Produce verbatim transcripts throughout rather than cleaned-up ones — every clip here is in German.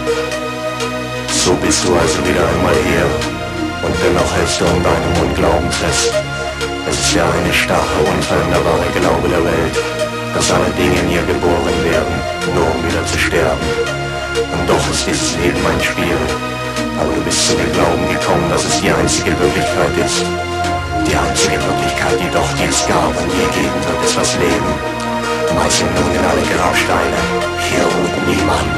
So bist du also wieder einmal hier, und dennoch hältst du an deinem Unglauben fest. Es ist ja eine starre, unveränderbare Glaube der Welt, dass alle Dinge in ihr geboren werden, nur um wieder zu sterben. Und doch ist dieses Leben ein Spiel, aber du bist zu dem Glauben gekommen, dass es die einzige Wirklichkeit ist. Die einzige Wirklichkeit, die doch die es gab und je geben wird, ist das Leben. Meißeln nun in alle Grabsteine, hier ruht niemand.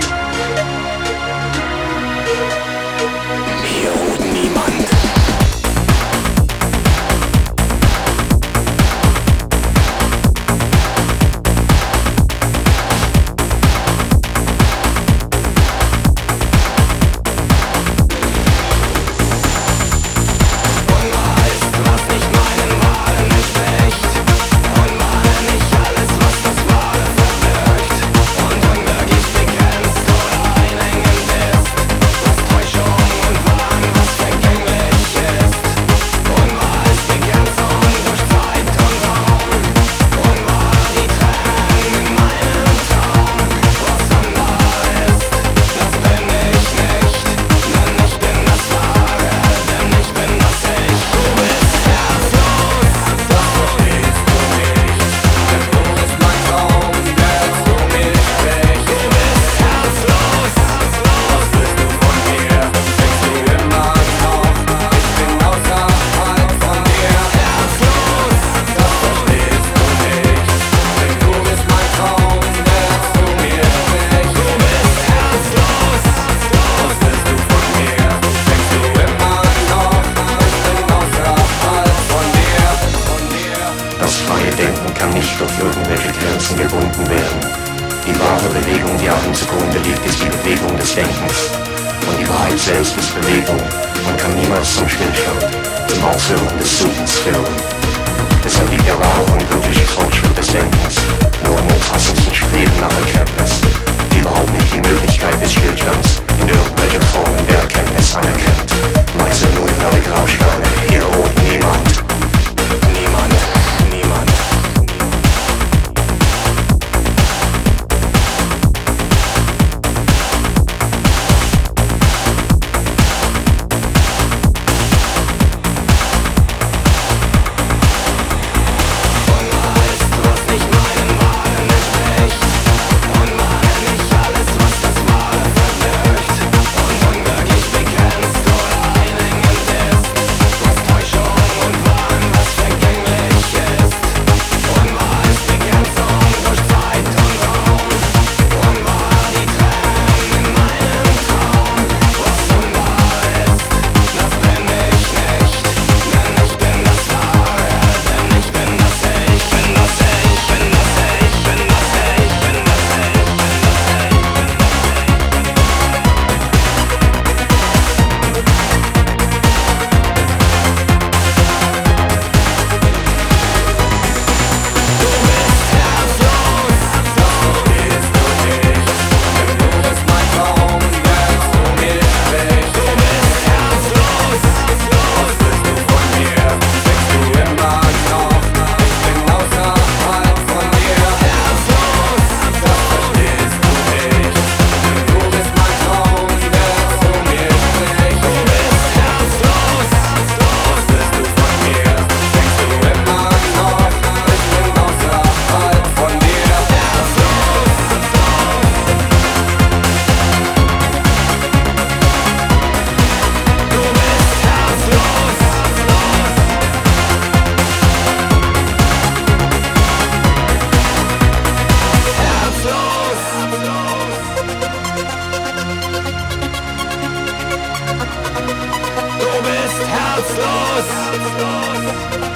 Hier ruht niemand. Gebunden werden. Die wahre Bewegung, die allem zugrunde liegt, ist die Bewegung des Denkens. Und die Wahrheit selbst ist Bewegung und kann niemals zum Stillstand, zum Aufhören des Suchens führen. Deshalb liegt der wahre und wirkliche Fortschritt des Denkens nur im umfassendsten Streben nach Erkenntnis, die überhaupt nicht die Möglichkeit des Stillstands in irgendwelcher Form der Erkenntnis anerkennt. Meißel nur in alle Grabsteine, hier ruht niemand. Niemand, niemand. Herzlos!